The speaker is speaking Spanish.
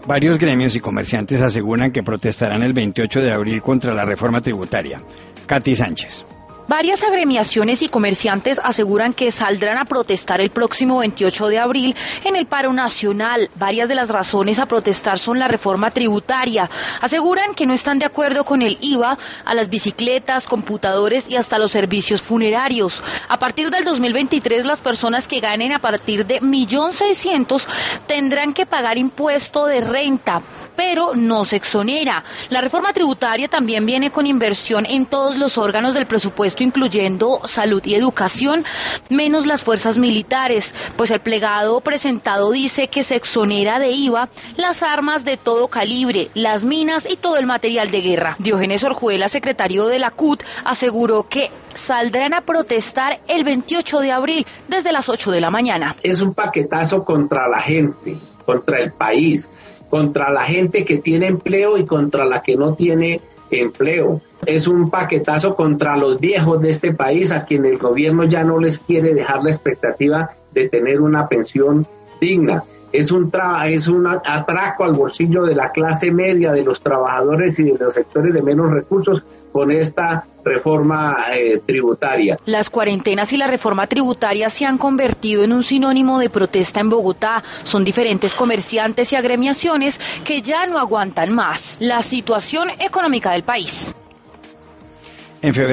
Varios gremios y comerciantes aseguran que protestarán el 28 de abril contra la reforma tributaria. Katy Sánchez. Varias agremiaciones y comerciantes aseguran que saldrán a protestar el próximo 28 de abril en el paro nacional. Varias de las razones a protestar son la reforma tributaria. Aseguran que no están de acuerdo con el IVA a las bicicletas, computadores y hasta los servicios funerarios. A partir del 2023, las personas que ganen a partir de 1.600.000 tendrán que pagar impuesto de renta, pero no se exonera. La reforma tributaria también viene con inversión en todos los órganos del presupuesto, incluyendo salud y educación, menos las fuerzas militares, pues el plegado presentado dice que se exonera de IVA las armas de todo calibre, las minas y todo el material de guerra. Diógenes Orjuela, secretario de la CUT, aseguró que saldrán a protestar el 28 de abril desde las 8 de la mañana. Es un paquetazo contra la gente, contra el país, contra la gente que tiene empleo y contra la que no tiene empleo. Es un paquetazo contra los viejos de este país, a quienes el gobierno ya no les quiere dejar la expectativa de tener una pensión digna. Es un atraco al bolsillo de la clase media, de los trabajadores y de los sectores de menos recursos con esta reforma tributaria. Las cuarentenas y la reforma tributaria se han convertido en un sinónimo de protesta en Bogotá. Son diferentes comerciantes y agremiaciones que ya no aguantan más la situación económica del país. En febrero